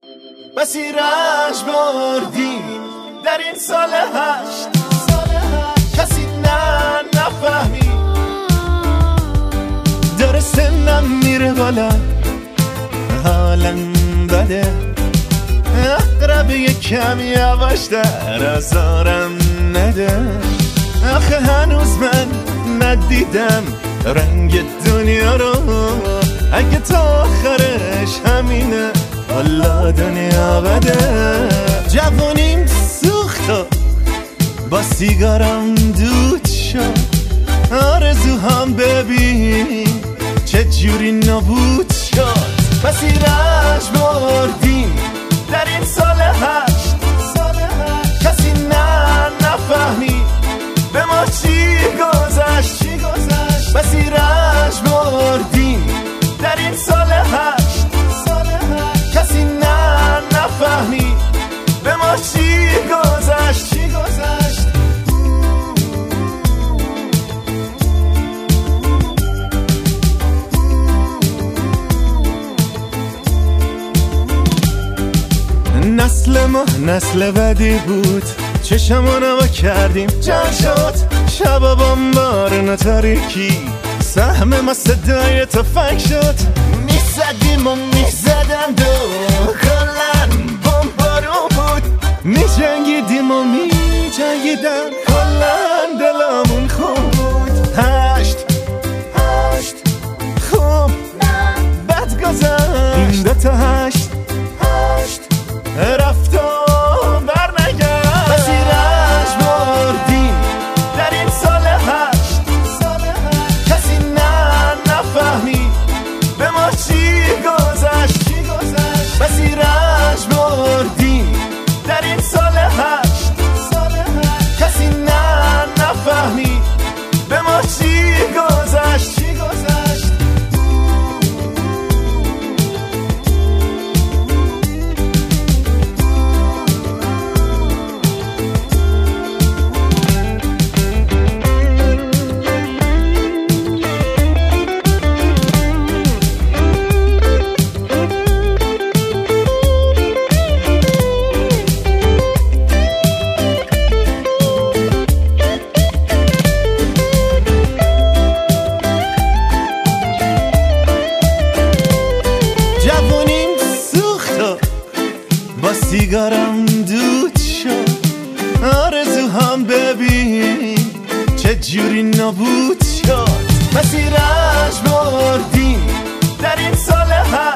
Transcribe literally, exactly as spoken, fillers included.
بسی رنج بردیم در این سال هشت، کسی نه نفهمی داره سنم میره بالا، حالم بده، اقرب یکم یواش در ازارم نده. آخه هنوز من ندیدم رنگ دنیا رو، اگه تا آخرش همینه والا دنیا بده. جوانیم سوخت و با سیگارم دود شد، آرزوهام ببین چه جوری نابود شد. بسی رنج بردیم در این سال هشت، کسی نه نفهمی به ما چی گذشت. بسی رنج بردیم در این سال هشت، کسی نه نفهمی به ما چی گذشت. نسل ما نسل بدی بود، چشمو نوا کردیم جمع شد. شبا بامبارون تاریکی، سهم ما صدای تفنگ شد. میزدیم و میزدم دو کلن بامبارون بود، میجنگیدیم و میجنگیدم کلن دلمون خوب بود. هشت هشت خوب بد گذشت، این دوتا هشت هشت رفت و برنگشت. بسی رنج بردیم در این سال هشت، کسی نه نفهمی به ما چی گذشت. بسی رنج بردیم در این سال هشت، کسی نه نفهمی به ما چی گذشت. با سیگارم دود شد، آرزوهام ببین چه جوری نابود شد. بسی رنج بردیم در این سال هشت،